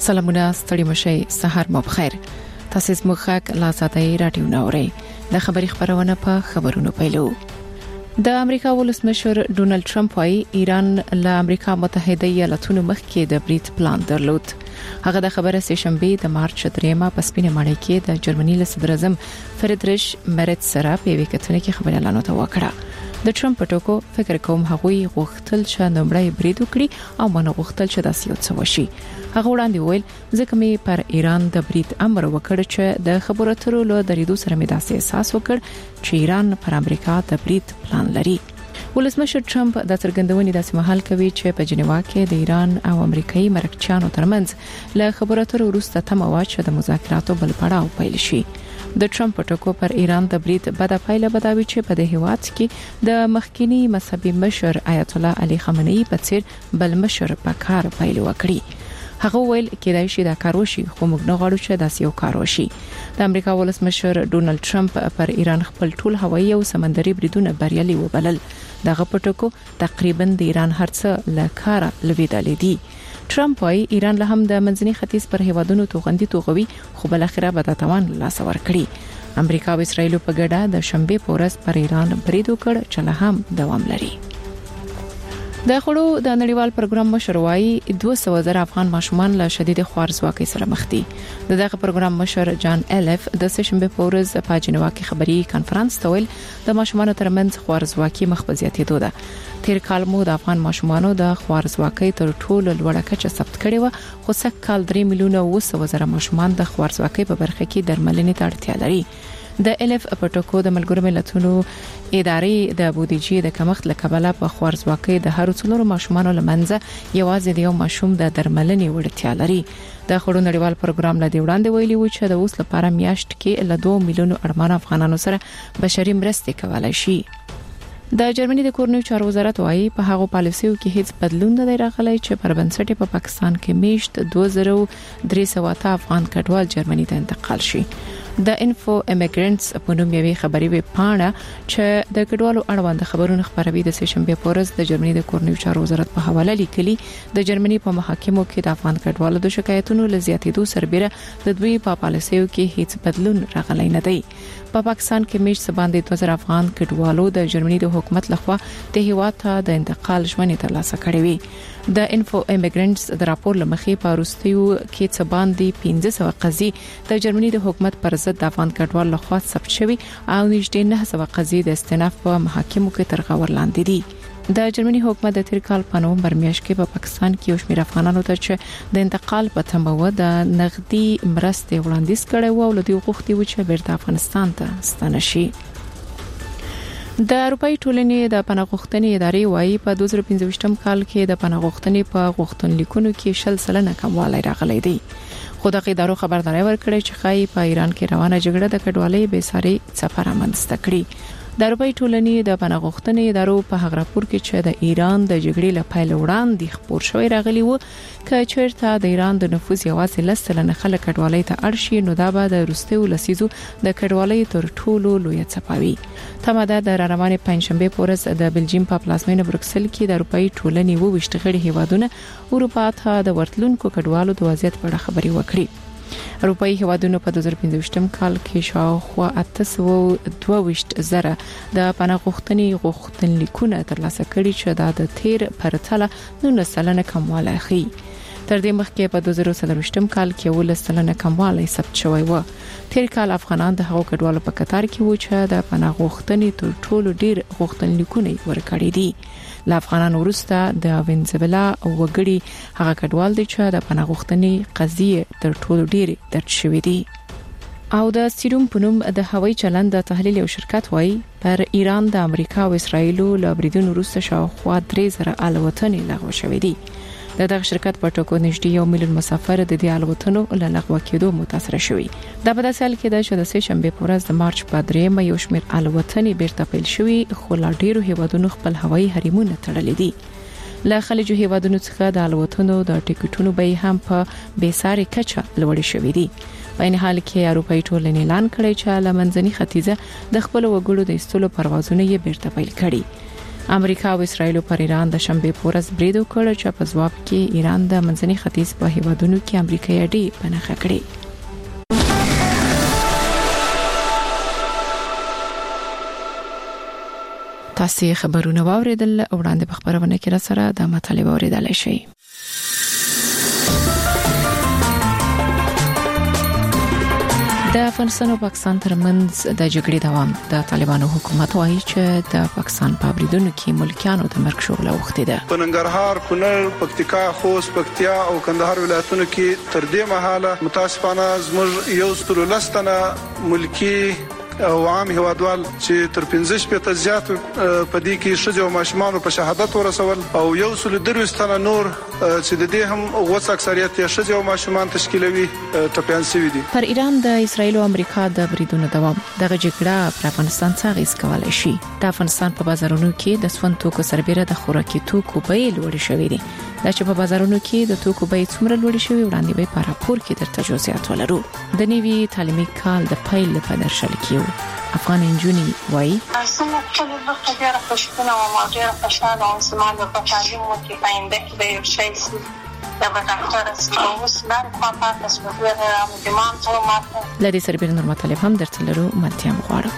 سلامونه ستړي مشي سحر مو بخیر. تاسو زموږ غږ لا ساتي رادیو نوري د خبري خبرونه په خبرونو پیلو. د امریکا ولسمشر ډونالد ټرمپ وايي ایران له امریکا متحده ایالاتونو مخکې د بریټ پلان درلود. هغه د خبره سه شنبه د مارچ 3 په سپینه ماڼۍ کې د جرمني له صدر اعظم فریدریش مرتز سره په وکټونه کې خبري اعلان وکړه. د ټرمپ ټکو فکر کوم هغوی غوښتل چې نمبرې بریډ وکړي او منو غوښتل چې داسې یو څه وشي. هغه وړاندې ویل ځکه مې پر ایران د بریډ امر وکړ چې د خبرو اترو له دریدو سره مې داسې احساس وکړ چې ایران پر امریکا د بریډ پلان لري. ولسمشر ټرمپ د څرګندونې داسې مهال کوي چې په جنیوا کې د ایران او امریکایي مرکچیانو ترمنځ له خبرو اترو وروسته تمه وا چې د مذاکراتو بل پړاو پیل شي. د ټرمپ ټکو پر ایران د بریټ بده پایله بداوي چې په د هیواد کې د مخکینی مذهبي مشر آیت الله علي خامنه‌ای په څیر بل مشر په کار پیل وکړي. هغه ویل کېدای شي دا کار وشي خو موږ نه غواړو چې داسې یو کار وشي. د امریکا ولسمشر ډونالد ټرمپ پر ایران خپل ټول هوایي او سمندري بریدونه بریالي وبلل. دغه پټکو تقریبا د ایران هرڅه له کار لویدل دي. ټرمپ وايي ایران له هم د منځني ختیځ پر هیوادونو توغندي توغوي خو بل اخره به د توان لاس ور کړی. امریکا او اسرائیل په ګډه د شنبه پورس پر ایران برید وکړ چې له هم دوام لري. د خړو د نړیوال پروګرام مشر وايي 200,000 افغان ماشومان له شدید خوارزواکۍ سره مخ دي. دغه پروګرام مشر جان ایلف د سشنبه پورز په جنیوا کې خبري کانفرنس ته ویل د ماشومانو ترمنځ خوارزواکۍ مخ په زیاتېدو ده. تیر کال مو د افغان ماشومانو د خوارزواکۍ تر ټولو لوړه کچه ثبت کړې و خو سږ کال 3 میلیونه 200,000 ماشومان د خوارزواکۍ په برخه کې درملنې ته اړتیا لري. د الف پټوکو د ملګرو ملتونو ادارې د بودیجې د کمښت لکبله په خوارزواکۍ د هر څلورو ماشومانو لمنځه یوازې د یو ماشوم د درملنې وړتیا لري. د خړو نړیوال پروګرام له وړاندې ویلي و چې د اوس لپاره میاشت کې له 2 میلیونو اړمان افغانانو سره بشري مرستې کولای شي. د جرمني د کورنیو چارو وزارت وايي په هغه پالیسیو کې هیڅ بدلون نه دی راغلی چې پر بنسټ په پاکستان کې میشت 2300 افغان کډوال جرمني ته انتقال شي. د انفو امیګرنټس په نوم یوې خبري ویب پاڼه چې د کډوالو اړوند خبرونه خبروي د سشنبه پورز د جرمني د کورنیو چارو وزارت په حواله لیکلي د جرمني په محاکمو کې د افغان کډوالو د شکایتونو لزیاتېدو سربېره د دوی په پالیسیو کې هیڅ بدلون راغلی نه دی. په پاکستان کې میشت باندې 2000 افغان کډوالو د جرمني د حکومت لخوا د هیواد ته د انتقال ژمنې ترلاسه کړې وي. د انفو امیګرنټس د راپور لمخې په روستیو کې څه باندې 1500 قضیې د جرمني د حکومت پر ضد د افغان کډوال لخوا ثبت شوي او نږدې 900 قضیې د استئناف په محاکمو کې تر غور لاندې دي. د جرمني حکومت د تیر کال په نومبر میاشت کې په پاکستان کې یو شمېر افغانانو ته چې د انتقال په تمه د نغدي مرستې وړاندیز کړي وو او لدی غوښتي و چې بیرته افغانستان ته ستنه شي. د اروپאי ټولنې د پناهغوښتنې ادارې وايي په 2015 کال کې د پناهغوښتنې په غوښتنلیکونو کې 60% کموالی راغلی دی. خو د ادارو خبرداري ورکړي چې خای په ایران کې روانه جګړه د کډوالۍ بې ساري څپه رامنځته کړي. د اروپאי ټولنې د پناهغوښتنې ادارو په هغه راپور کې چې د ایران د جګړې لپاره وړاندې خبر شوی راغلی و چې چیرته د ایران د نفوذ یوازې لسلنه خلک کډوالۍ ته اړشي نو دا به د روسیې لسیزو د کډوالۍ تر ټولو لوی څپاوي. تماده د روانې پنځشنبه پورز د بلجیم په پلازمینه بروکسل کې د اروپאי ټولنې وو وشتغړي هیوادونه اروپا ته د ورتلونکو کډوالو د وضعیت په اړه خبري وکړي. اروپאי هیوادونو په 2015 کال کې شاوخوا 822,000 د پناهغوښتنې غوښتنلیکونه ترلاسه کړي چې د تیر پرتله 19% کموالی ښيي. تر دې مخکې په 2023 کال کې 19% کموالی ثبت شوی و. تیر کال افغانان د هغو کډوالو په کتار کې و چې د پناهغوښتنې تر ټولو ډیر غوښتنلیکونه ورکړي دي. ل افغانانو وروسته د وینزویلا او وګړي هغه کډوال دي چې د پناهغوښتنې قضیه تر ټولو ډیر درج شوی دي. او د سیروم په نوم د هوایي چلند د تحلیل یو شرکت وايي پر ایران د امریکا او اسرایل له بریدونو وروسته شاوخوا 3000 الوتنې لغوه شوې دي. دغه شرکت په ټکو نږدې 1 میلیون مسافر د دې الوتنو له لغوه کېدو متاثر شوي. دا په داسې حال کې ده چې د سه شنبه په ورځ د مارچ په 3 یو شمېر الوتنې بیرته پیل شوي خو لا ډیرو هیوادونو خپل هوایي حرمونه تړلي دي. له خلیجو هیوادونو څخه د الوتنو د ټیکټونو بیه هم په بیساري کچه لوړې شوې دي. په ان حال کې اروپאי ټولنې اعلان کړی چې له منځني ختیځه د خپل وګړو د ایستلو پروازونه یې بیرته پیل کړي. امریکا او اسرایل پر ایران د شنبه پورز برید وکړ چې په ځواب کې ایران د منځني ختیځ په هیوادونو کې امریکایي اډې پنهخه کړې. تاسو خبرونه واوریدل وړاندې په خبرونه کې را سره د مطالبه اوریدل شي. د افغانستان او پاکستان ترمنځ د جګړې دوام د طالبانو حکومت وايي چې د پاکستان په بریدونو کې ملکیانو د مرګ شغله وخته ده. په ننګرهار، کونړ، پکتیکا، خوست، پکتیا او کندهار ولایتونو کې تر دې مهاله متاسفانه زموږ یو سترولستانه ملکی او عام هوادوال چې تر 15 زیات په دې کې شجاع او ماشومان په شهادت ورسول او یو سل دروستانه نور چې د دې هم غوڅ اکثریت یې شجاع او ماشومان تشکیلوي ټپيان شوي دي. پر ایران د اسرایل او امریکا د بریدونو دوام دغه جګړه پر افغانستان څنګه اغیز کولای شي؟ د افغانستان په بازارونو کې د سون توکو سربېره د خوراکي توکو بیې لوړې شوې دي. دا چې په بازارونو کې د توکو بیې څومره لوړې شوې وړاندې به په راپور کې درته جزئیات ولرو. د نوي تعلیمي کال د پیل په درشل کې افغان انجونی وای څنګه چې د خبره خوشبینه او ماجره خوشاله او سماله په تعلیم او کې باندې کې به یو شی سي دا به ډاکټر اوس لاندې په تاسو په اړه مدمان څو ماته لدی سربیر نور مطالب هم درته لرو ملتیا مغواړو.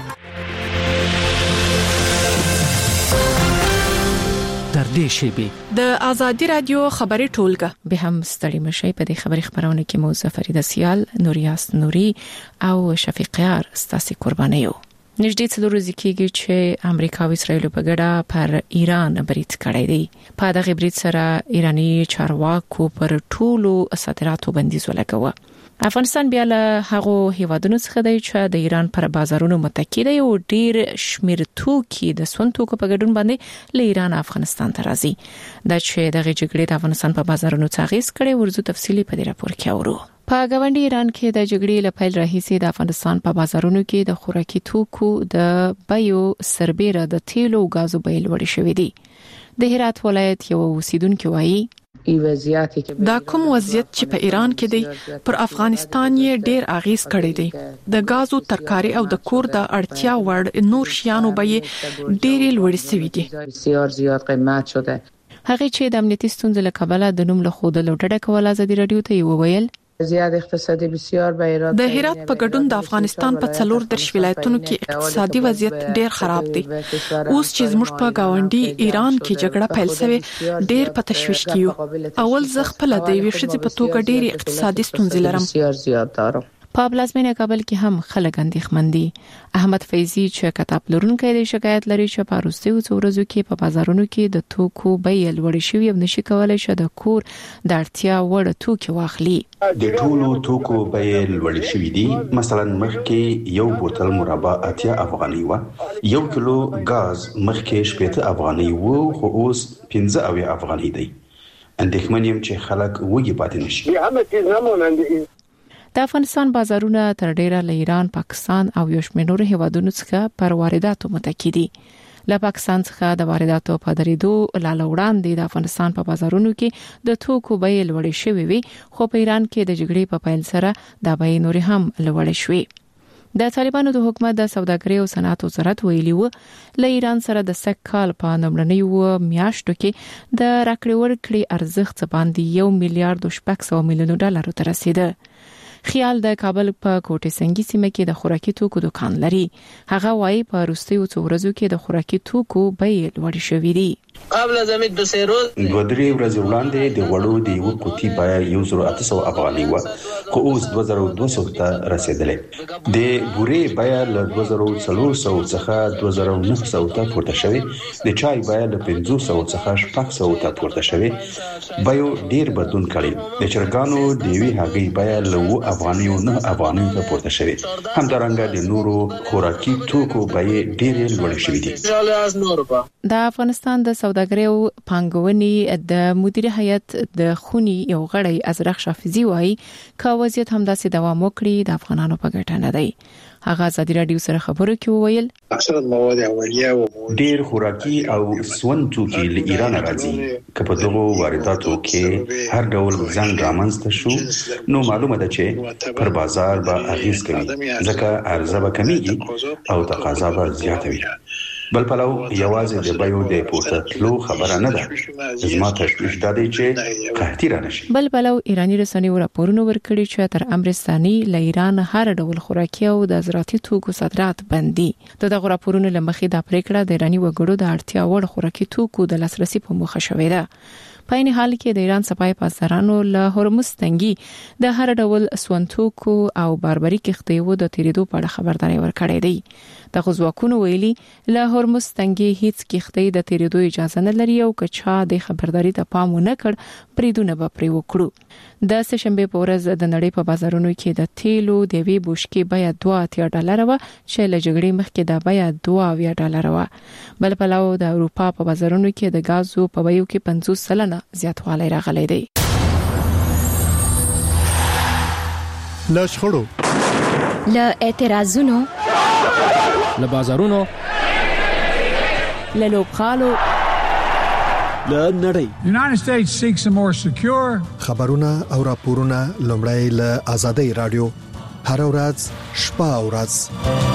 در دې شیبه د ازادي رادیو خبري ټولګه به هم ستړي مشي په دې خبري خبرونه کې موضوع فرید سیال، نوریاس نوري او شفیق یار ستاسو قربانیو. نږدې څلور ورځې کېږي چې امریکا او اسرایل په ګډه پر ایران برید کړی دی. په دغه برید سره ایرانی چارواکو پر ټولو صادراتو بندیز ولګاوه. افغانستان بیا له هغه هیوادونو څخه دی چې د ایران پر بازارونو متکی دی او ډیر شمیر توکي د سون توکو په ګډون باندې له ایران افغانستان ته راځي. دا چې دغه جګړې د افغانستان په بازارونو څخه اغیز کړي ورزو تفصیلی په دې راپور کې اورو. په غونډې ایران کې د جګړې لپاره راهیسي د افغانستان په بازارونو کې د خوراکي توکو د بیو سربېره د تیلو او غازو بیې لوړې شوې دي. د هرات ولایت یو اوسیدونکو وایي دا کوم وضعیت چې په ایران کې دی پر افغانستان یې ډیر اغیز کړی دی. د غازو ترکاری او د کور د اړتیا وړ نور شیانو به ډیر لوړ شوي دي. هغه چې د امنیتي ستونزې له کبله د نوم له خوده لوټډه کول ازادي رادیو ته وویل زیات اقتصادي بسیار به ایران د هرات په ګډون د افغانستان په 4 درش ولایتونو کې اقتصادي وضعیت ډیر خراب دی. اوس چې زموږ په گاونډي ایران کې جګړه پیل شوه ډیر په تشویش کې اول زه خپل د ویښتې په توګه ډیر اقتصادي ستونزې لرم. بسیار زیات دارم. په پلازمینه کابل کې هم خلک اندېښمن دي. احمد فیضی چې کتاب لرونکی دی شکایت لري چې په روسي او ورځو کې په بازارونو کې د توکو بیې لوړې شوې او نشي کولای چې د کور د اړتیا وړ توکي واخلي. د ټولو توکو بیې لوړې شوې دي. مثلا مخکې یو بوتل مربع 80 افغانۍ و، یو کیلو غاز مخکې 70 افغانۍ و خو اوس 15 افغانۍ دی. اندېښمن یم چې خلک وږي پاتې نشي. د افغانستان بازارونه تر ډیره له ایران، پاکستان او یو شمېر نورو هیوادونو څخه پر وارداتو متکی دي. له پاکستان څخه د وارداتو په درېدو لاله وړاندې د افغانستان په بازارونو کې د توکو بیې لوړې شوې وي، خو په ایران کې د جګړې په پیل سره د بیې نورې هم لوړې شوې. د طالبانو د حکومت د سوداګرۍ او صنعت وزارت ویلي و له ایران سره د سږ کال په لومړنیو میاشتو کې د راکړې ورکړې ارزښت باندې 1 میلیارډ 600 میلیون ډالر ته رسیده. خیال د کابل په کوټه سنگي سیمه کې د خوراکي توکو دکان لري. هغه وايي په روستي او څورزو کې د خوراکي توکو بیې لوړې شوې دي. قبل از همین 2 روز دوه درې ورځې وړاندې د وړو د یو قوتي بیه 1800 افغانۍ و خو اوس 2200 ته رسیدلې. د بورې بیه له 2400 څخه 2900 ته پورته شوې. د چای بیه له 500 څخه 600 ته پورته شوې. بیو ډیر بدلون کړی. د چرګانو د وی هغې بیه له افغانۍ او 9 افغانۍ ته پورته شوې. همدارنګه د نورو خوراکي توکو بیې ډیر لوړې شوې دي. د افغانستان د سوداګرۍ او پانګونې د مدیر هیئت د خونی یو غړی ازرق شافعي وایي که وضعیت همداسې دوام وکړي د افغانانو په ګټه نه دی. هغه ازادي رادیو سره خبرو کې وویل اکثره مواد اولیه او ډیر خوراکي او سون توکي له ایران راځي. که په دغه وارداتو کې هر ډول ځان رامنځته شو نو معلومه ده چې پر بازار به اغیز کوي ځکه عرضه به کمیږي او تقاضا به زیاته وي. بل پلو یوازې د بایو د پورته لو خبره نه ده، زما تشویش دا دی چې قحطي را نشي. بل پلو ایرانی رسنیو راپورونه ورکړي چې تر امرستاني له ایران هر ډول خوراکي او د زراعتي توکو صادرات بندي. دغه راپورونه لمخې د پریکړه د ایرانی وګړو د اړتیا وړ خوراکي توکو د لاسرسي په موخه شوې ده. په این حال کې د ایران سپای پاسدارانو له هرمز تنګي د هر ډول سونتوکو او باربري کښتیو د تیریدو په اړه خبرداري ورکړې ده. د غزواکونو ویلي له هرمز تنګي هیڅ کښتۍ د تیریدو اجازه نه لري او کچا د خبرداري ته پام نه کړ پریدونه به پری وکړو. د سهشنبه په ورځ د نړۍ په بازارونو کې د تیلو د وی بوشکې بیا $2 و چې له جګړې مخکې د بیا $2 و. بل پلاو د اروپا په بازارونو کې د غازو په بیو کې 50% زیاتوالی راغلی دی. له شخړو، له اعتراضونو، له بازارونو، له لوبغالو، له نړۍ United States seeks a more secure خبرونه او راپورونه لومړی له آزادۍ رادیو هر ورځ شپه او ورځ.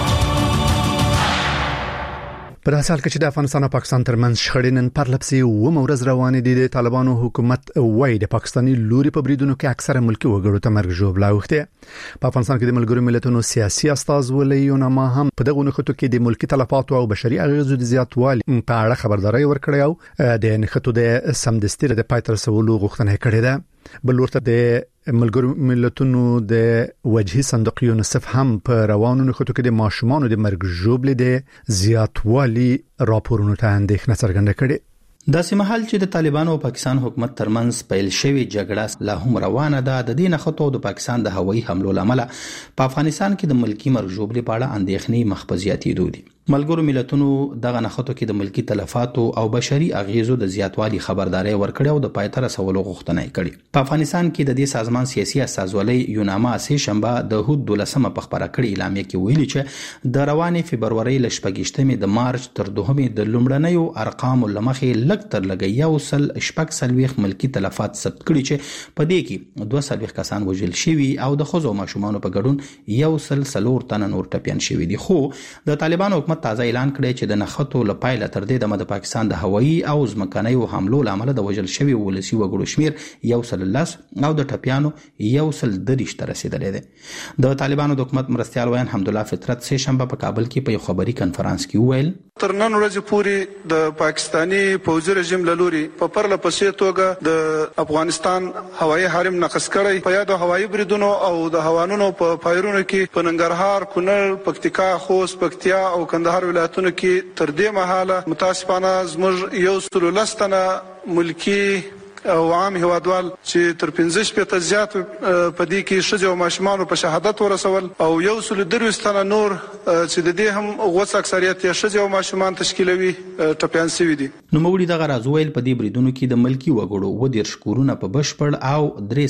په حال کې چې د افغانستان او پاکستان ترمنځ شخړې نن پرلپسې و مورز روانې دي، د طالبانو حکومت وایي د پاکستاني لوري په بریدونو کې اکثره ملکی وګړو ته مرګ ژوبله اوښته. په افغانستان کې د ملګرو ملتونو سیاسي استازولۍ یوناما هم په دغه نخټو کې د ملکی تلفات او بشري اغیزو د زیاتوالي په اړه خبرداري ورکړې او د نخټو د سمدستي د پایتر سوالو غوښتنه کړې ده. بل ورته د ملګرو ملتونو د وجهي صندوق یونیسف هم په روانو نخټو کې د ماشومانو د مرګ ژوبلې د زیاتوالي راپورونو ته اندېښنه څرګنده کړې. د سیمهال چې د طالبانو او پاکستان حکومت ترمنځ پیل شوی جګړه لا هم روانه ده، د دې نخټو د پاکستان د هوایي حملو لامل په افغانستان کې د ملکی مرګ ژوبلې په اړه اندېښنې مخبزياتي دي. ملګرو ملتونو دغه نخټو کې د ملکی تلفات او بشري اغیزو د زیاتوالي خبرداري ورکړې او د پایتر سوالو غوښتنه کړې. په افغانستان کې د دې سازمان سیاسي استازولۍ یوناما سه شنبه د هود 12 په خبره کړې اعلامیه کې ویلي چې د روانې فبرवरी ل 28 د مارچ تر 2 د لومړنیو ارقام لمخې لږ تر لږ یو سل شپږ سلويخ ملکی تلفات ثبت کړي چې په دې کې 2 کسان وژل شوي او د خزو ماشومان په ګډون یو سل سلور تن نور ټپيان شوي دي. خو د طالبانو حکومت تازه اعلان کړی چې د نخټو لپاره تر دې د پاکستان د هوایي او ځمکنیو حملو لامل د وژل شوی ولسی وګړو شمیر یو سل لس او د ټپيانو یو سل درش تر رسیدلی دی. د طالبانو د حکومت مرستيال وین حمدالله فطرت سه شنبه په کابل کې په خبري کانفرنس کې ویل تر نن ورځې پورې د پاکستانی پوځي رژیم لوري په پرله پسې توګه د افغانستان هوایي حرم نقض کړی. په یاد هوایي بریدونو او د هوانونو په پایرونو کې په ننګرهار، کونړ، پکتیکا، خوست، پکتیا او کندهار ولایتونو کې تر دې مهاله متاسفانه زموږ یو سل لستنه ملکی او عام هوادوال چې تر 15 زیات په دې کې شجاع او ماشومان په شهادت ورسول او یو سل دروستنه نور چې د دې هم غوڅ اکثریت یې شجاع او ماشومان تشکیلوي ټپيان سوي دي. نو موږ دغه راځویل په دې بریدونو کې د ملکی وګړو و ډیر شکورونه په بشپړ او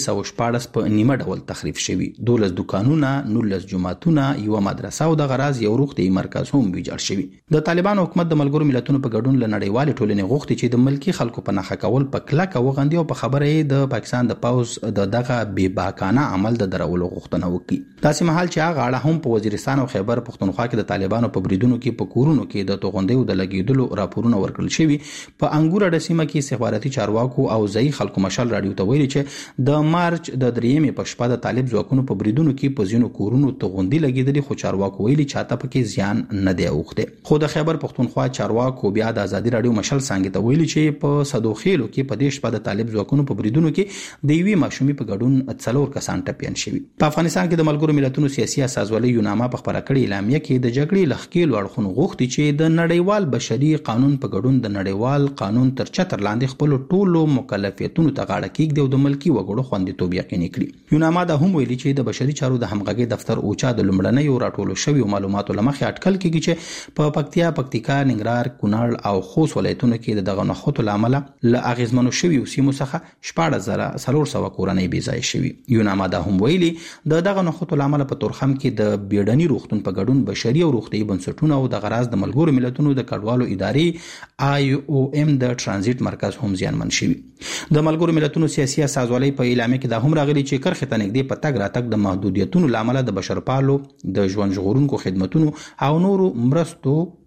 314 په نیمه ډول تخریب شوي، 12 دکانونه، 19 جماعتونه، یو مدرسه او د غراز یو روغتي مرکز هم ویجاړ شوي. د طالبانو حکومت د ملګرو ملتونو په ګډون له نړیوال ټولنې غوښتي چې د ملکی خلکو په نخښه کول په کلکه وغندي او په خبره د پاکستان د پاوز د دغه بے باکانه عمل د درولو غوښتنه وکړي. داسې مهال چې هغه اړه هم په وزیرستان او خیبر پختونخوا کې د طالبانو په بریدونو کې په کورونو کې د توغندیو د لګیدلو راپورونه ورکړل شوي. په انګور ډسیمه کې استخباراتي چارواکو او ځای خلکو مشال رادیو ته ویلي چې د مارچ د 3 په شپه د طالب ځواکونو په بریدونو کې په ځینو کورونو توغندي لګیدلې، خو چارواکو ویلي چې تاسو پکې زیان نه دی اوخته. خو د خیبر پختونخوا چارواکو بیا د ازادي رادیو مشال څنګه ته ویلي چې په صدوخیلو کې په دې شپه د طالب ځواکونو په بریدونو کې د یوې ماشومې په ګډون 4 کسان ټپيان شوي. په افغانستان کې د ملګرو ملتونو سیاسي استازولۍ یوناما په خبره کړې اعلامیه کې د جګړې لخکېلو اړخونو غوښتي چې د نړیوال بشري قانون په ګډون د نړیوال قانون تر چتر لاندې خپل ټولو مکلفیتونو ته غاړه کېږدي او د ملکی وګړو خوندیتوب یقیني کړي. یوناما دا هم ویلي چې د بشري چارو د همغږي دفتر اوچا د لومړنیو راټولو شویو معلوماتو لمخې اټکل کېږي چې په پکتیا، پکتیکا، ننګرهار، کونړ او خوست ولایتونو کې دغه نخښو لامل له اغیزمنو شویو سیمو څخه 14,400 کورنۍ بې ځای شوي. یوناما دا هم ویلي د دغه نخښو لامل په تورخم کې د بیړني روغتون په ګډون بشري او روغتيایي بنسټونه او د غراز د ملګرو ملتونو د کډوالو ادارې IOM د ترانزیت مرکز هم زیانمن شوي. د ملګرو ملتونو سیاسي استازولۍ په اعلامیه کې دا هم راغلي چې کرخه ته نږدې په تګ راتګ د محدودیتونو لامل د بشرپالو د ژوند ژغورونکو خدماتونو او نورو مرستو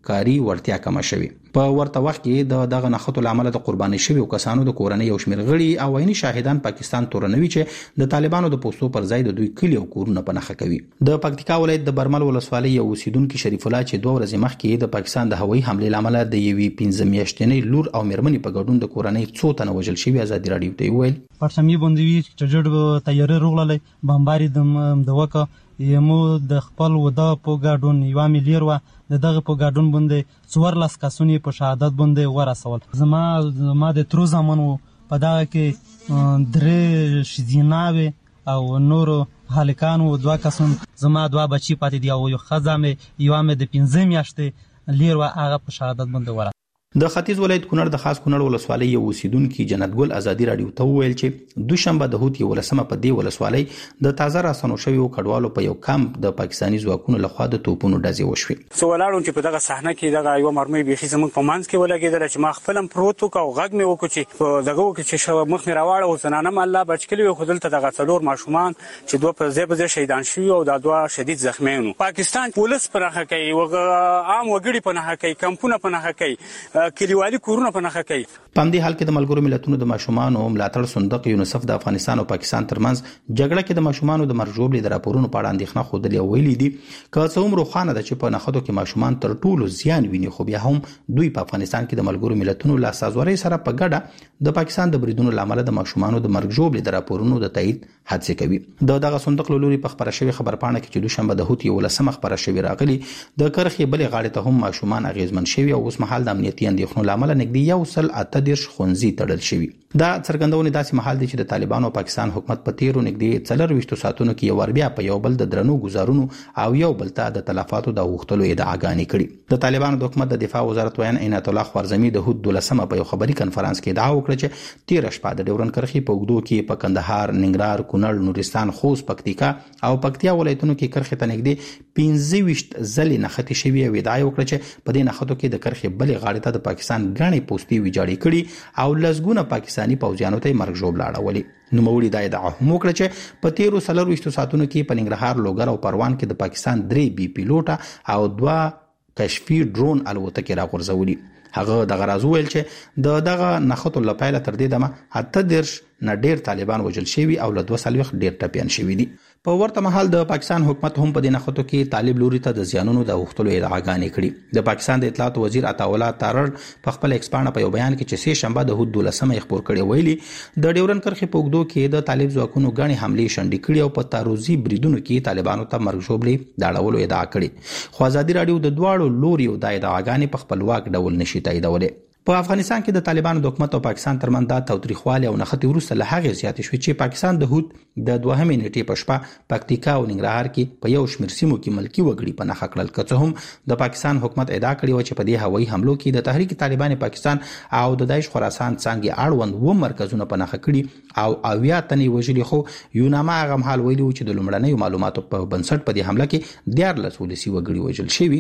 کاری وړتیا کم شوی. په ورته وخت کې دغه نخښو لامل د قرباني شوی کسانو د کورنۍ او شمیر غړي او عیني شاهدان پاکستان تورنوي چې د طالبانو د پوسټو پر ځای د دوی کلی او کورونه په نخښه کوي. د پکتیکا ولایت د برمل ولسوالۍ یو اوسیدونکو شریف الله چې 2 ورځې مخکې د پاکستان د هوایي حمله لامل د یوې 15 میاشتنۍ لور او مېرمنې په ګډون د کورنۍ 2 تنه وژل شوی. ازادي رادیو ته ویل پرسمې باندې چې جوړ تیارې روغللې بمباري د وکا یمو د خپل ودا په ګډون یو ملیر و دغه په ګډون باندې 14 کسونی په شهادت باندې ورسول. زما د تر زمانو په دغه کې درې شذیناوي او نور هلکانو 2 کسون زما 2 بچی پاتې دی او یو خزامه یو مې د 15 میاشتې لیر و هغه په شهادت باندې ورسول. د ختیځ ولایت کونړ د خاص کونړ ولسوالۍ یو اوسیدونکو جنت ګل ازادي رادیو ته ویل چې دوشنبه د هوت یو لسمه په دی ولسوالۍ د تازه راسنو شوی کډوالو په یو کمپ د پاکستاني ځواکونو لخوا د توپونو ډزې وشوې. سو ولاړو چې په دغه صحنه کې دغه یو مرمۍ بيخي زموږ په منځ کې ولګیدل چې ما خپلم پروت او غږ مې وکړ چې دغه وکړ چې شو مخ مې راوړ او زنانه الله بچکلی خو دلته دغه څلور ماشومان چې 2 په ځای شهیدان شوی او د 2 شدید زخمیانو. پاکستان پولیس پرخه کوي او عام وګړي پناه کوي کمپونه پناه کوي کلیوالي په دې حال کې د ملګرو ملتونو د ماشومانو ملاتړ صندوق یونیسف د افغانستان او پاکستان ترمنځ جګړه کې د ماشومانو د مرګ ژوبلې د راپورونو په اړه اندېښنه خوده ویلي دي که څه هم روښانه ده چې په نخښو کې ماشومان تر ټولو زیان ویني خو بیا هم دوی په افغانستان کې د ملګرو ملتونو له سازورۍ سره په ګډه د پاکستان د بریدونو لامل د ماشومانو د مرګ ژوبلې د راپورونو د تایید هڅه کوي. دغه صندوق لوري په خبره شوی خبرپاڼه کې چې دوشنبه د هوت یو لسمه خبره شوی راغلی د کرخې بلې غاړې ته هم ماشومان اغیزمن شوی او اوس مهال د امنیتي اندېښنو لامل نږدې 138 ښوونځي تړل شوی. دا څرګندونه داسې مهال دی چې د طالبانو او پاکستان حکومت په تیرو نږدې 24 ساعتونو کې یو بیا په یو بل د درنو گزارونو او یو بل ته د تلفاتو د غوښتلو ادعاګانې کړي. د طالبانو د حکومت د دفاع وزارت ویان عنایت الله خوارزمي د هوت 12 په یو خبري کنفرانس کې ادعا وکړه چې 13 شپه د ډیورن کرخي په وګړو کې په کندهار، ننګرهار، کونړ، نورستان، خوست، پکتیکا او پکتیا ولایتونو کې کرخي ته نږدې 15 ځلې نښتې شوی او ادعا وکړه چې په دې نښتو کې د کرخي بلې غاړې ته د پاکستان غاڼې پوسټي ویجاړې کړي او لزګونه پاکستاني پوځیانو ته مرګ ژوبل اړولې. نو موري د ادعا هم وکړه چې په 13 ساعتونو کې په ننګرهار، لوګر او پروان کې د پاکستان 3 بي پیلوټه او 2 کشفي ډرون الوتکې راغورځولي. هغه د غراز ویل چې دغه نخښو لپاره تر دې دمه 18 نه ډیر طالبان وژل شوی او له 200 ډیر ټپيان شوی دي. په ورته مهال د پاکستان حکومت هم په دې نخښو کې طالب لوري ته د زیانونو د غوښتلو ادعاګانې کړي. د پاکستان د اطلاعات وزیر عطاءالله تارړ په خپل ایکسپانه په یو بیان کې چې سه شنبه د هوت 12 خبر کړي ویلي د ډیورن کرخي په وګړو کې د طالب ځواکونو غاڼې حمله شنډې کړي او په تاروزی بریدونو کې طالبانو ته مرګ ژوبلې دا ډول ادعا کړي. خو ازادي رادیو د دواړو لوري د ادعاګانې په خپلواک ډول نشي تاییدولې. په افغانستان کې د طالبانو د حکومت او پاکستان ترمنځ د تاوتریخوالي او نښتې وروسته له هغه زیات شوې چې پاکستان د هوت د 2 نیټې په شپه پکتیکا او ننګرهار کې په یو شمېر سیمو کې ملکی وګړي په نښه کړل. که څه هم د پاکستان حکومت ادعا کړې و چې په دې هوایي حملو کې د تحریک طالبان پاکستان او د داعش خراسان څنګه اړوند و مرکزونه په نښه کړي او اویا تنې وژلي. خو یوناما هغه مهال ویلي چې د لومړنیو معلوماتو په بنسټ په دې حمله کې 14 ولسی وګړي وژل شوي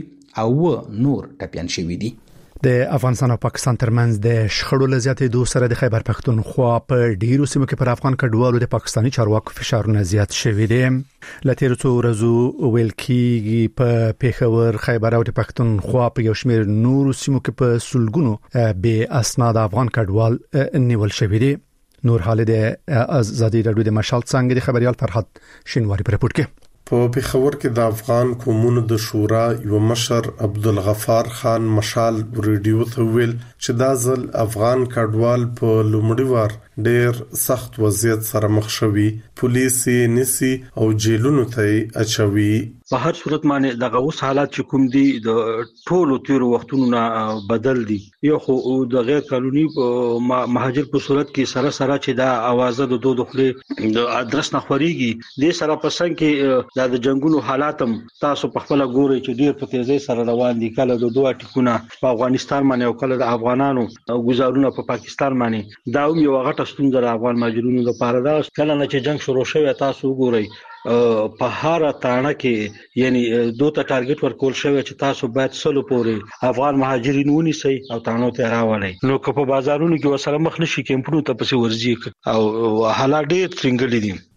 او نور ټپيان شوي دي. د افغانستان او پاکستان ترمنځ د شخړو لزیاتې دوه سره د خیبر پختونخوا په ډیرو سیمو کې پر افغان کډوالو د پاکستاني چارواکو فشارونه زیات شوي دي. لته څو ورځې ویل کېږي په پیښور، خیبر او د پختونخوا په یو شمېر نورو سیمو کې په سلګونو به اسناد افغان کډوال نیول شوي دي. نور حال د ازادي رادیو د مشال څنګه د خبريال فرحت شینواری پر رپورت کې په پیښور کې د افغان قومونو د شورا یو مشر عبدالغفار خان مشال ریډیو ته ویل چې دا ځل افغان کډوال په لومړي وار ډېر سخت وضعیت سره مخ شوي، پولیس یې نیسي او جیلونو ته اچوي. په هر صورت باندې دغه اوس حالات چې کوم دي د ټولو تیرو وختونو نه بدل دي. یو خو د غیر قانوني مهاجر په صورت کې سره چې دا اوازه د دوه دخلي د ادرس نه خوريږي د سره پسند کې د جنگونو حالاتم تاسو په خپل ګوري چې ډیر په تیزی سره روان دي. کله د دوه ټکونه په افغانستان باندې او کله د افغانانو گزارونه په پاکستان باندې دا یو غټه ستونزه د افغان مهاجرونو لپاره ده. کله چې جنگ شروع شوی تاسو ګورئ په هر تاړه کې یعنی دوه ټارګټ ورکول شوی چې تاسو باید سلو پورې افغان مهاجرین ونیسئ او تاڼو ته راولئ. نو که په بازارونو کې وسره مخ نشي کیمپونو ته پسې ورځي او حالات ډېر څنګه دي.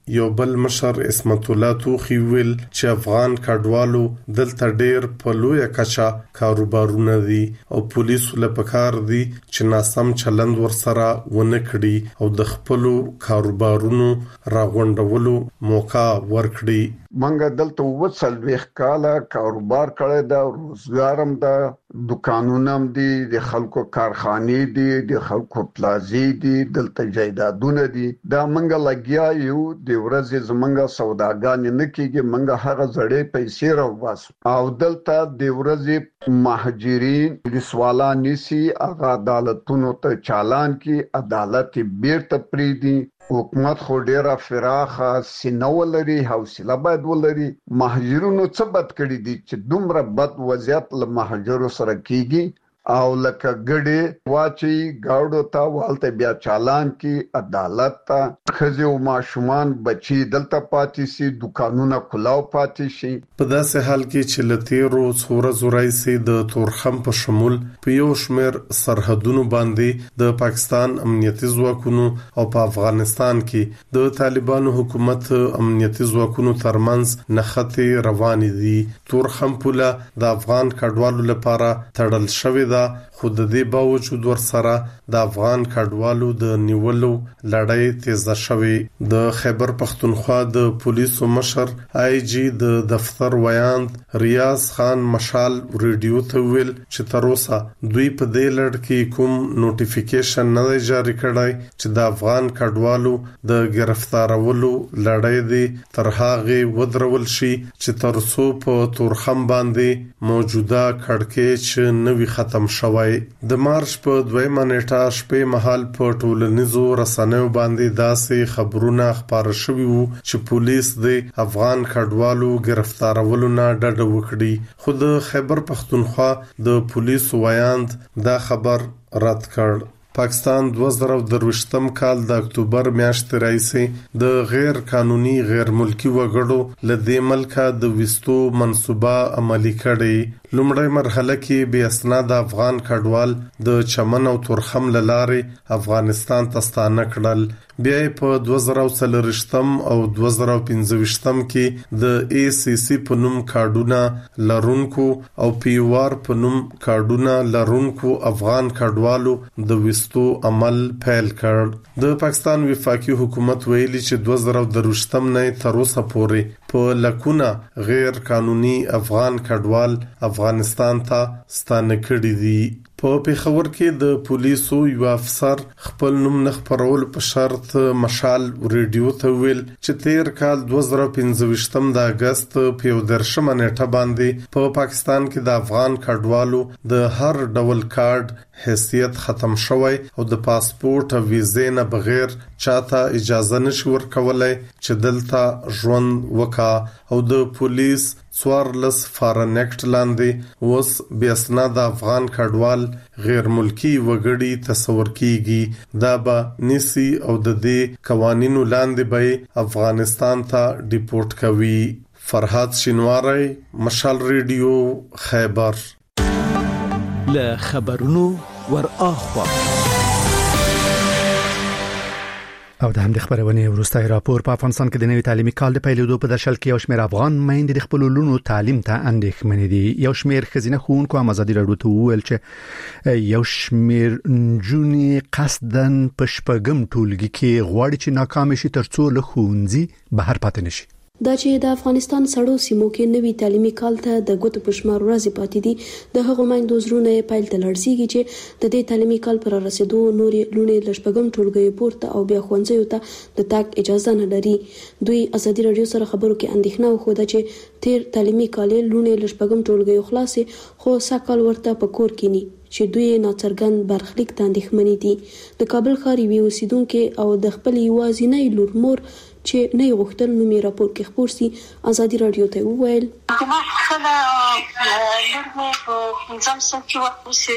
یو بل مشر اسمت الله توخی ویل چې افغان کډوالو دلته ډیر په لوی کچا کاروبارونه دي او پولیسو له پکار دي چې ناسم چلند ورسره ونه کړي او د خپل کاروبارونو راغونډولو موقع ورکړي. منګه دلته وڅلويخ کاله کاروبار کړی دا روزګارم دا دکانونم دي د خلکو کارخانه دي د خلکو پلازي دي دلته جایدادونه دي دا منګه لګیا یو د ورځې زمنګه سوداګان نه کیږي منګه هغه زړې پیسې راوباس او دلته د ورځې مهاجرین د سوالان نسی هغه عدالتونو ته چالان کی عدالت بیرته پریدي. حکومت خو ډیره فراخه سینه ولري حوصله باید ولري. مهاجرونو څه بد کړی دي چې دومره بد وضعیت له مهاجرو سره کیږي او لکه ګډي واچي گاډو ته والته بیا چالان کی عدالت ته خزي او ماشومان بچي دلته پاتې سي دکانونه کلاو پاتې شي. په داسې حال کې چې لتیرو څوره زورای سي د تورخم په شمول په یو شمیر سرحدونو باندې د پاکستان امنیتي ځواکونو او په افغانستان کې د طالبانو حکومت امنیتي ځواکونو ترمنځ نښتې روانې دي. تورخم پوله د افغان کډوالو لپاره تړل شوې ده خو د دې باوجود ورسره د افغان کډوالو د نیولو لړۍ تیزه شوې. د خیبر پختونخوا د پولیسو مشر آی جی د دفتر ویاند ریاض خان مشال ریډیو ته ویل چې تر اوسه دوی په دې لړ کې کوم نوټیفیکیشن نه جاری کړی چې د افغان کډوالو د گرفتارولو لړۍ دی تر هغه ودرول شي چې تر څو په تورخم باندې موجوده کړکېچ نوي ختم شوی. د مارچ په 2 نیټه شپې مهال په ټولنیزو رسنیو باندې داسې خبرونه خبر شوي وو چې پولیس د افغان کډوالو گرفتارولو نه ډډه وکړي خو د خیبر پختونخوا د پولیسو ویاند دا خبر رد کړ. پاکستان 2023م کال د اکتوبر میاشتې راځي د غیر قانوني غیر ملکی وګړو لدې ملکه د وستو منصوبه عملی کړي. لومړی مرحله کې بې اسناد افغان کډوال د چمن او تورخم لارې افغانستان ته ستانه کړل. بیا په 2023م او 2025م کې د ای سی سی په نوم کارډونه لرونکو او پی وار په نوم کارډونه لرونکو افغان کډوالو د وستو عمل پیل کړ. د پاکستان وفاقي حکومت ویلي چې 2023م نه تر اوسه پورې په لکونه غیر قانوني افغان کډوال افغانستان ته ستانه کړي دي. په پیښور کې د پولیسو یو افسر خپل نوم نه خبرول په شرط مشال ریډیو ته ویل چې تیر کال 2025م د اگست په 10 نیټه باندې په پاکستان کې د افغان کډوالو د هر ډول کارت حیثیت ختم شوی او د پاسپورت او ویزې نه بغیر چاته اجازه نشي ورکولای چې دلته ژوند وکا او د پولیس څوارلس فارنکټ لاندې اوس بې اسناد افغان کډوال غیر ملکی وګړي تصور کیږي دا به نسی او د دې قوانینو لاندې به افغانستان ته ډیپورت کوي. فرحات شینواری مشال ریډیو خیبر. له خبرونو ور اخوا او د همدې خبرونه وروستي راپور په افغانستان کې د نوي تعلیمي کال د پیلېدو په درشل کې یو شمېر افغان میندې د خپل لونو تعلیم ته اندېښمنې دي. یو شمېر خزینه ښوونکو آزادي راډیو ته وویل چې یو شمېر نجونې قصدن په شپږم ټولګي کې غواړي چې ناکام شي ترڅو له ښوونځي بهر پاتې نشي. دا چې د افغانستان سړو سیمو کې نوي تعلیمي کال ته د ګوتو په شمار ورځې پاتې دي د هغو میندو زړونه پیل ته لړزيږي چې د دې تعلیمي کال پر رسیدو نورې لونې لشپږم ټولګي پورته او بیا ښوونځیو ته د تاګ اجازه نه لري. دوی ازادي رادیو سره خبرو کې اندېښنه وښوده چې تیر تعلیمي کال لونې لشپږم ټولګي خلاصې خو ساکال ورته په کور کې ني چې دوی ناڅرګند برخلیک ته اندېښمنې دي. د کابل ښار یوې اوسیدونکو او د خپل یوازینۍ لور مور چې نه غوښتل نو مې راپور کې خبر سي ازادي رادیو ته وویل ما کله لور مې په 5م صنف کې وخت چې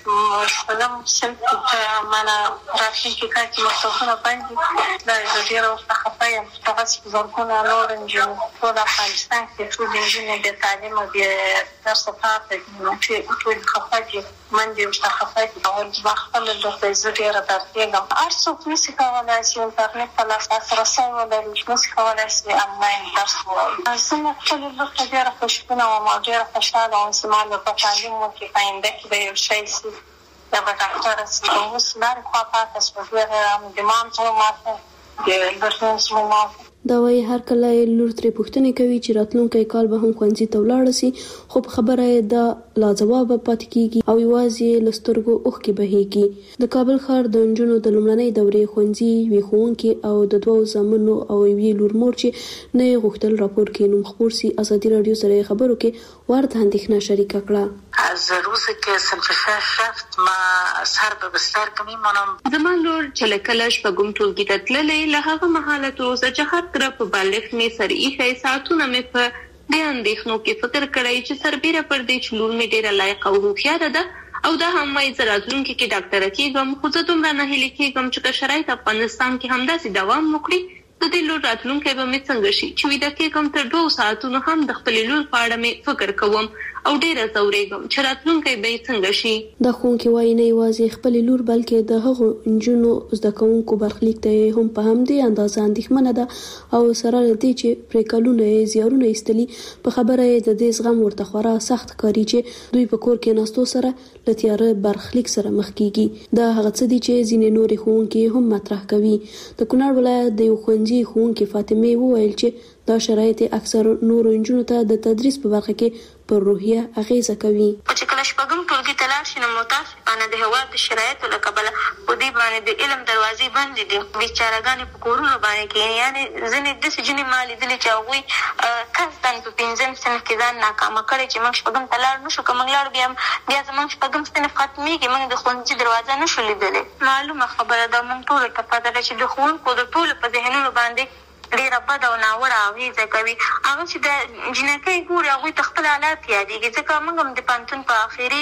5م صنف ته معنا راتلونکي کال کې مفتوحونه باندې دا ډېره وخت خفه یم هغه زرګونه نور نجونې ټول افغانستان کې ټول نجونې د تعلیم او د درس پاتې چې ټول خفه دي من دې مستخفه دي او ما خپل د فیسبوک ډېره درتېږم هر څوک نشي کولی چې انټرنیټ په لاسرسی ولري نشي کولی چې انلاین درس ووایي زه مې خپلې لور ته ډېره خوشبینه وم او ډېره خوشحاله وم چې ما به په تعلیم وکړي په آینده کې به یو شی شي یا به ډاکټره شي اوس لارې خوا پاته شوه ډېره د مام زړه ماته د لورګین زړه ماته دا وایي هر کله لور ترې پوښتنې کوي چې راتلونکی کال به هم ښوونځي ته ولاړه سي خو په خبره یې دا لاجواب پاتې کیږي او یوازې له سترګو اوښکې بهیږي د کابل ښار د نجونو د لومړنۍ دورې ښوونځي یوې ښوونکې او د 2 زامنو او یوې لور مور چې نه یې غوښتل راپور کې نوم خپور سي ازادي رادیو سره خبرو کې ورته اندېښنه شریکه کړه از روز که صنف 6 رفت ما سر به بستر که میمانم زمان لور چې کله شپږم ټولګي ته تللې له هغه مهاله تر اوسه چې هر طرف بالغ مې سر ایښی ساعتونه مې په دې اندېښنو کې فکر کړی چې سربیره پر دې چې لور مې ډېره لایقه او هوښیاره ده او دا هم وایي زه راتلونکي کې ډاکټره کېږم خو زه دومره ناهیلې کېږم چې که شرایط افغانستان کې همداسې دوام وکړي د دې لور راتلونکی به مې څنګه شي چې ویده کېږم تر 2 ساعتونو هم د خپلې لور په اړه مې فکر کوم او ډېره ځورېږم چې راتلونکی به یې څنګه شي دا ښوونکې وایي نه یوازې خپلې لور بلکې د هغو نجونو زده کوونکو برخلیک ته هم په همدې اندازه اندېښمنه ده او سره له دې چې پرې کلونه یې زیارونه ایستلي په خبره یې د دې زغم ورته خورا سخت ښکاري چې دوی په کور کې ناستو سره له تیاره برخلیک سره مخ کیږي دا هغه څه دي چې ځینې نورې ښوونکې هم مطرح کوي د کونړ ولایت د یو ښوونځي ښوونکې فاطمه وویل چې دا شرایط اکثر نورو نجونو ته د تدریس په برخه کې پر روحیه اغیزه کوي چې کله شپږم ټولګي ته لاړ شي نو متاسفانه د هېواد د شرایطو له کبله په دې باندې د علم دروازې بندې دي بیچارهګانې په کورونو باندې کښېني یعنې ځینې داسې جینې ما لیدلي چې هغوی قصداً په 5م صنف کې ځان ناکامه کړی چې موږ شپږم ته لاړ نه شو که موږ لاړو بیا زموږ شپږم صنف ختمېږي موږ د ښوونځي دروازه نه شو لیدلی معلومه خبره ده موږ ټولو ته پته ده چې د ښوونکو د ټولو په ذهنونو باندې ډېره بده او ناوړه اغېزه کوي هغه چې د جنکۍ ګوري هغوی ته خپل حالات یادېږي ځکه موږ هم د پوهنتون په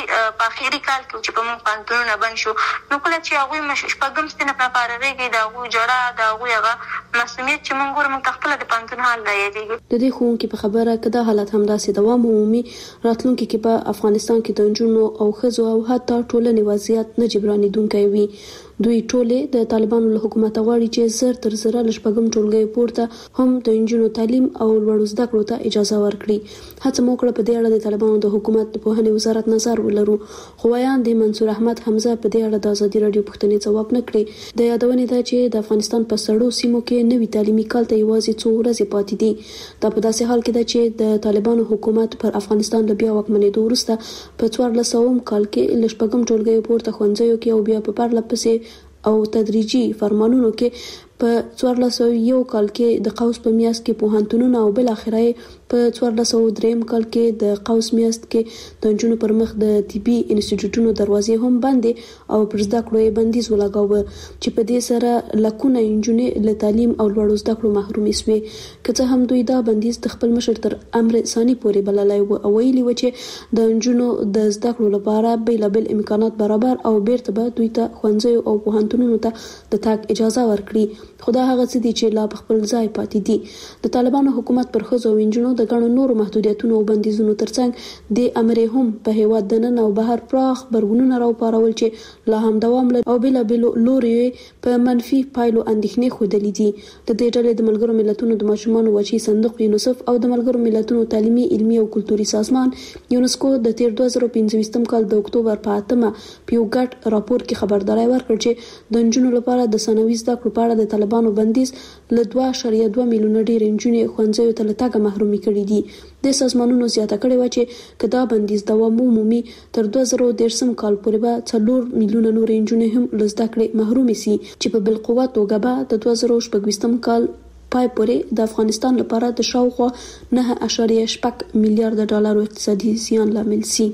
آخري کال کې چې په موږ پوهنتونونه بند شو نو کله چې هغوی شپږم صنف نه فارغېږي د هغوی ژړا د هغوی هغه معصومیت چې موږ ګورو موږ ته خپله د پوهنتون حال رایادېږي د دې ښوونکي په خبره که دا حالت همداسې دوام ومومي راتلونکي کې په افغانستان کې د نجونو او ښځو او حتی ټولنې وضعیت نه جبرانېدونکی وي دوی ټولې د طالبانو له حکومت غواړي چې زر تر زره له شپږم ټولګي پورته هم د نجونو تعلیم او لوړو زده کړو ته اجازه ورکړي هڅه مو کړه په دې اړه د طالبانو د حکومت د پوهنې وزارت نظر ولرو خو وایان د منصور احمد حمزه په دې اړه د ازادي رادیو پوښتنې ځواب نه کړي د یادونې ده چې د افغانستان په سړو سیمو کې نوي تعلیمي کال ته یوازې 2 ورځې پاتې دي دا په داسې حال کې ده چې د طالبانو حکومت پر افغانستان د بیا واکمنېدو وروسته په 1400 کال کې له شپږم ټولګي پورته ښوونځیو کې او بیا په پرله پسې او تدریجي فرمانونو کې په 1401 کال کې د قوس په میاشت کې پوهنتونونه او بل اخره په 1403 کال کې د قوس میاشت کې د نجونو پر مخ د طبي انسټیټیوټونو دروازې هم بندې او پر زده کړو یې بندیز ولګاوه چې په دې سره لکونه نجونې له تعلیم او لوړو زده کړو محرومې شوې که څه هم دوی دا بندیز د خپل مشر تر امر ثاني پورې بللای و او ویلي و چې د نجونو د زده کړو لپاره بیلابل امکانات برابر او بیرته به دوی ته ښوونځیو او پوهنتونونو ته د تګ اجازه ورکړي خدا هغه څه دي چې لا خپل ځای پاتې دي د طالبانو حکومت پر ښځو او نجونو د ګڼو نورو محدودیتونو او بندیزونو ترڅنګ د امر هم په هیواد دننه او بهر پراخ برګونونه راوپارول چې لا هم دوام لري او بیلابل لوري په منفي پایلو اندېښنې خوده دي د دې ډلې د ملګرو ملتونو د ماشومان وچی صندوق یونیسف او د ملګرو ملتونو تعلیمي علمي او کلتوري سازمان یونسکو د تیر 2015 کال د اکتوبر په 8مه په یو ګډ راپور کې خبرداري ورکړه چې د نجونو لپاره د ثانوي زده کړو په اړه د طالبانو بندیز له 2.2 میلیونه ډېر نجونې ښوونځیو ته له تګه محرومي کړي دي د سازمانونو زیاته کړې و چې کدا بندیز دوام ومومي تر 2013 کال پورې به 4 میلیونه نور نجونې هم له زده کړې محرومې سي چې په بل قوت توګه به د 2016 کال پای پورې د افغانستان لپاره د شاوخوا 9.8 میلیارډ ډالر اقتصادي زیان لامل سي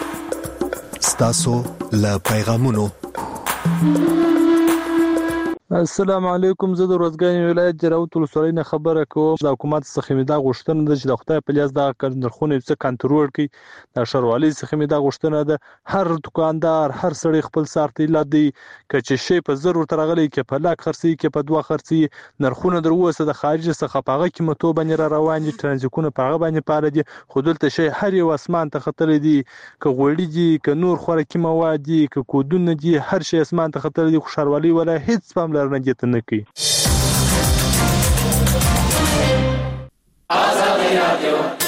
ستاسو له پیغامونو السلام علیکم. زه د روزګان ولایت جراوت ولسوالۍ نه خبره کوم. د حکومت څخه مې دا غوښتنه ده چې د خدای په لیاس د نرخونه څه کنټرول کړي. د ښاروالۍ څخه مې دا غوښتنه ده هر دکاندار هر سړی خپل سارتي لدی کچې شی په زر ورته راغلی کې په لاک خرڅي کې په 2 خرڅي نرخونه در وسه د خارج څخه پاغه قیمتو باندې را روان دي ترانزیکونه پاغه باندې پاره دي خو دلته شی هر یو اسمان ته خطر دي ک غوړي دي ک نور خوراکي مواد دي ک کودونه دي هر شی اسمان ته خطر دي خو ښاروالۍ ولا هیڅ پام لرنه دي نه کوي. آزاد رادیو